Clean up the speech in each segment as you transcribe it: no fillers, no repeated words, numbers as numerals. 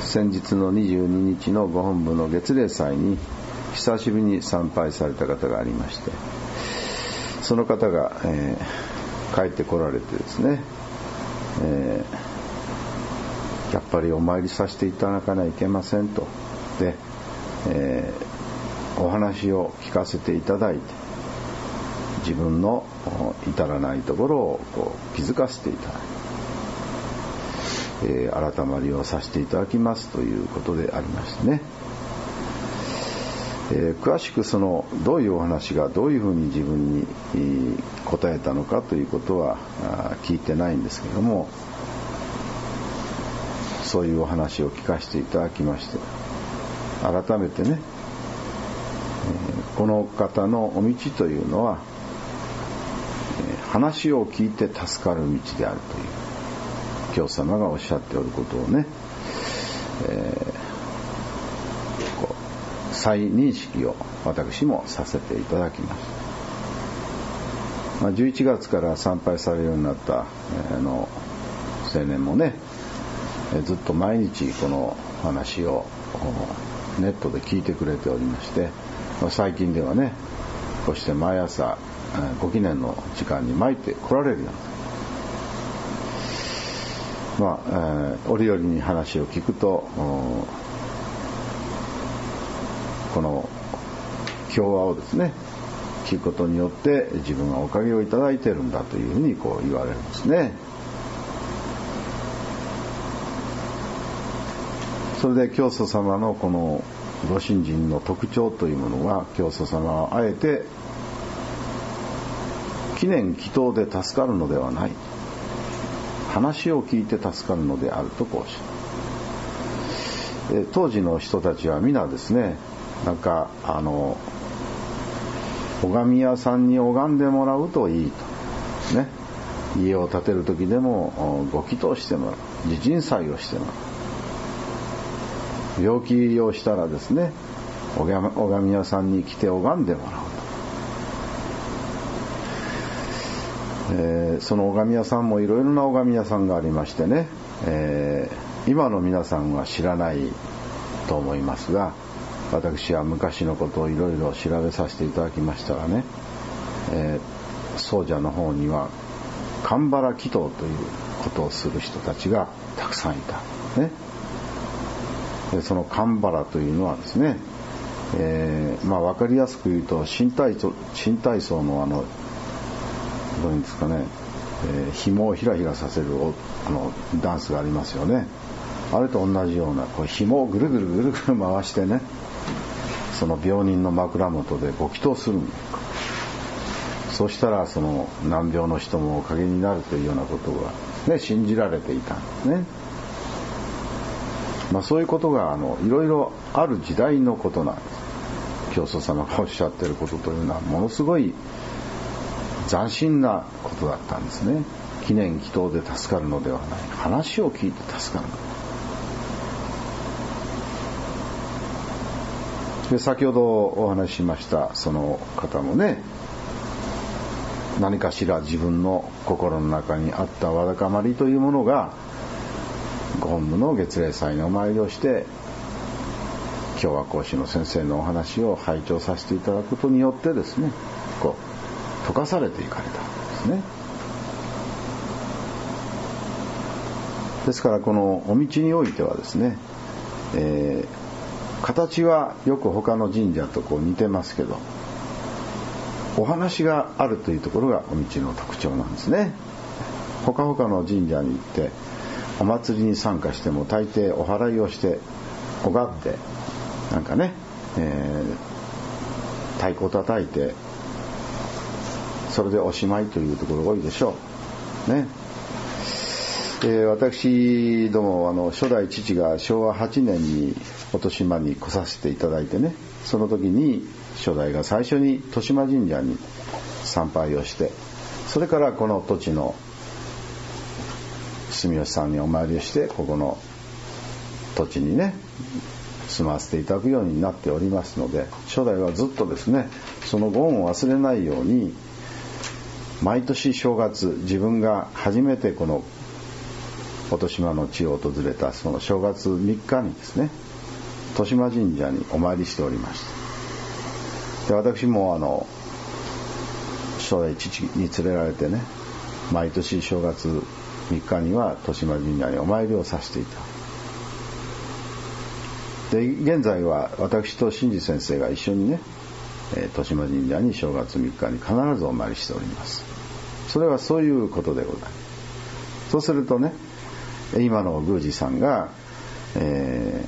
先日の22日のご本部の月例祭に久しぶりに参拝された方がありまして、その方が、帰ってこられてですね、やっぱりお参りさせていただかないといけませんと。で、お話を聞かせていただいて、自分の至らないところを気づかせていただいて、改まりをさせていただきますということでありましてね。詳しくどういうお話がどういうふうに自分に答えたのかということは聞いてないんですけども、そういうお話を聞かせていただきまして、改めてね、この方のお道というのは、話を聞いて助かる道であるという教祖様がおっしゃっておることをね、再認識を私もさせていただきました。11月から参拝されるようになった青年もね、ずっと毎日この話をネットで聞いてくれておりまして、最近ではね、こうして毎朝ご記念の時間に参って来られるような、折々に話を聞くと、この教話をですね、聞くことによって自分はおかげをいただいているんだというふうに言われるんですね。それで教祖様のこのご信心の特徴というものは、教祖様はあえて祈念祈祷で助かるのではない、話を聞いて助かるのであるとこうおっしゃる。当時の人たちは皆ですね、なんか拝み屋さんに拝んでもらうといいとね、家を建てる時でもご祈祷してもらう、地鎮祭をしてもらう、病気をしたらですね、拝み屋さんに来て拝んでもらう。その拝み屋さんもいろいろな拝み屋さんがありましてね、今の皆さんは知らないと思いますが、私は昔のことをいろいろ調べさせていただきましたらね、僧者の方には神原祈祷ということをする人たちがたくさんいた、ね。でその神原というのはですね、分かりやすく言うと新体操のどういうんですかね、紐をひらひらさせるダンスがありますよね。あれと同じような紐をぐるぐるぐるぐる回してね、その病人の枕元でご祈祷するんだ。そうしたらその難病の人もおかげになるというようなことが、ね、信じられていたんですね。そういうことがいろいろある時代のことなんです。教祖様がおっしゃっていることというのはものすごい斬新なことだったんですね。祈念祈祷で助かるのではない、話を聞いて助かるのだ。で先ほどお話ししましたその方もね、何かしら自分の心の中にあったわだかまりというものが、ご本部の月例祭のお参りをして教話講師の先生のお話を拝聴させていただくことによってですね、溶かされていかれたんですね。ですからこのお道においてはですね、形はよく他の神社と似てますけど、お話があるというところがお道の特徴なんですね。他の神社に行ってお祭りに参加しても大抵お祓いをして拝ってなんかね、太鼓叩いてそれでおしまいというところが多いでしょうね。私ども初代父が昭和8年に音島に来させていただいてね、その時に初代が最初に豊島神社に参拝をして、それからこの土地の住吉さんにお参りをして、ここの土地にね住まわせていただくようになっておりますので、初代はずっとですねそのご恩を忘れないように、毎年正月自分が初めてこの音島の地を訪れたその正月3日にですね、豊島神社にお参りしておりました。で、私も初代父に連れられてね、毎年正月3日には豊島神社にお参りをさせていた。で、現在は私と真治先生が一緒にね、豊島神社に正月3日に必ずお参りしております。それはそういうことでございます。そうするとね、今の宮司さんが、豊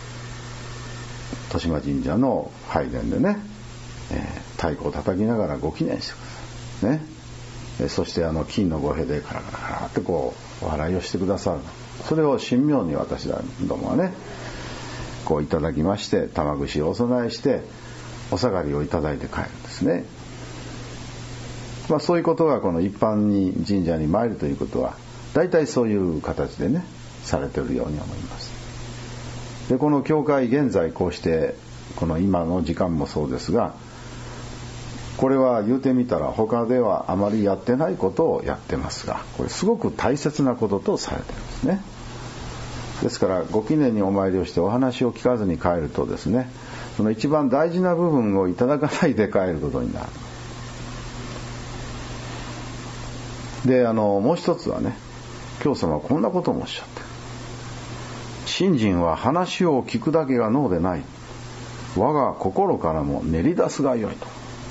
島神社の拝殿でね、太鼓を叩きながらご祈念してくださいね。そして金の御幣でカラカラカラってこうお祓いをしてくださる。それを神妙に私どもはね、こういただきまして、玉串をお供えしてお下がりをいただいて帰るんですね。そういうことがこの一般に神社に参るということは大体そういう形でねされているように思います。で、この教会現在こうしてこの今の時間もそうですが、これは言うてみたら他ではあまりやってないことをやってますが、これすごく大切なこととされているんですね。ですからご記念にお参りをしてお話を聞かずに帰るとですね、その一番大事な部分をいただかないで帰ることになる。で、もう一つはね、教祖様はこんなこともおっしゃってる。信心は話を聞くだけが能でない。我が心からも練り出すがよいと。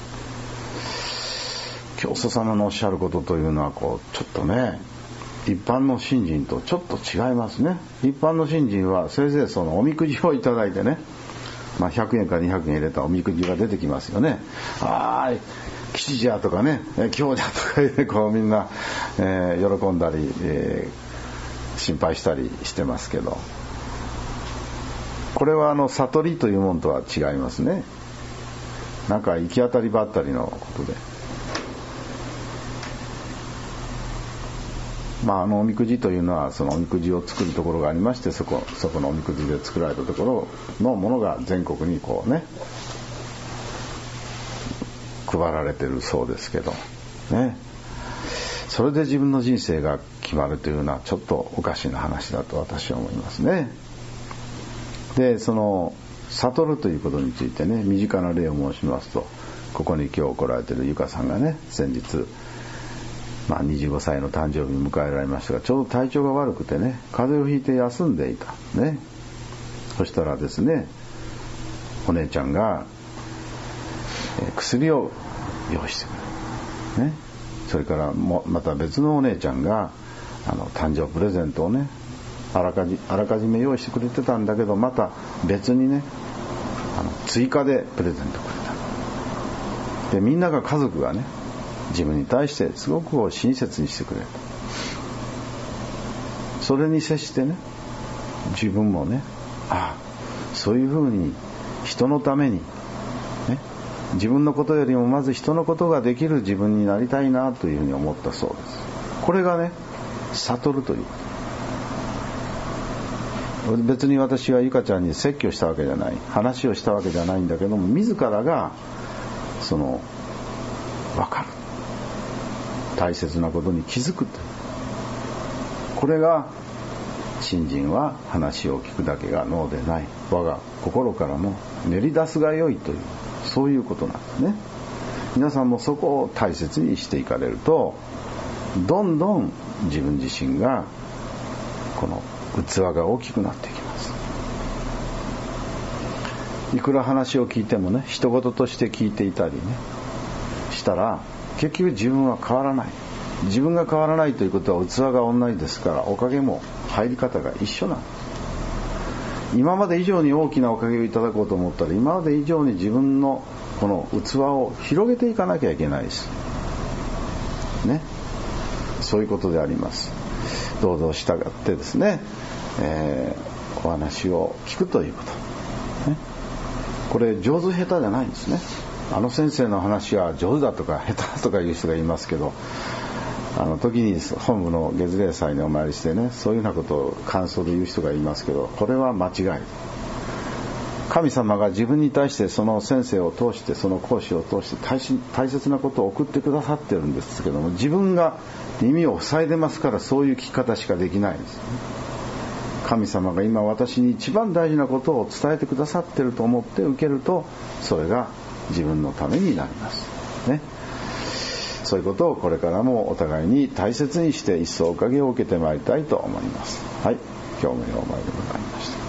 教祖様のおっしゃることというのはこうちょっとね、一般の信心とちょっと違いますね。一般の信心はせいぜいそのおみくじをいただいてね、100円か200円入れたおみくじが出てきますよね。吉じゃとかね、今日じゃとか言ってこうみんな、喜んだり、心配したりしてますけど、これは悟りというものとは違いますね。なんか行き当たりばったりのことで、おみくじというのはそのおみくじを作るところがありまして、そこのおみくじで作られたところのものが全国にこうね配られてるそうですけどね、それで自分の人生が決まるというのはちょっとおかしな話だと私は思いますね。で、その悟るということについてね、身近な例を申しますと、ここに今日来られているゆかさんがね、先日25歳の誕生日を迎えられましたが、ちょうど体調が悪くてね、風邪をひいて休んでいたね。そしたらですね、お姉ちゃんが薬を用意してくれるね。それからまた別のお姉ちゃんが誕生プレゼントをね、あらかじめ用意してくれてたんだけど、また別にね追加でプレゼントくれた。で、みんなが家族がね自分に対してすごく親切にしてくれる。それに接してね、自分もね、そういうふうに人のためにね、自分のことよりもまず人のことができる自分になりたいなというふうに思ったそうです。これがね、悟るということ。別に私はゆかちゃんに説教したわけじゃない、話をしたわけじゃないんだけども、自らが分かる、大切なことに気づくという、これが信心は話を聞くだけが能でない、我が心からも練り出すがよいという、そういうことなんですね。皆さんもそこを大切にしていかれると、どんどん自分自身がこの器が大きくなっていきます。いくら話を聞いてもね、人事として聞いていたりねしたら、結局自分は変わらない。自分が変わらないということは器が同じですから、おかげも入り方が一緒なんです。今まで以上に大きなおかげをいただこうと思ったら、今まで以上に自分のこの器を広げていかなきゃいけないですね。そういうことであります。どうぞ従ってですね、お話を聞くということ、ね、これ上手下手じゃないんですね。先生の話は上手だとか下手だとかいう人がいますけど、時に本部の月例祭にお参りしてね、そういうようなことを感想で言う人がいますけど、これは間違い。 神様が自分に対してその先生を通してその講師を通して大切なことを送ってくださってるんですけども、自分が耳を塞いでますからそういう聞き方しかできないんです。神様が今私に一番大事なことを伝えてくださってると思って受けると、それが自分のためになりますね。そういうことをこれからもお互いに大切にして一層おかげを受けてまいりたいと思います。はい、今日もお前でございました。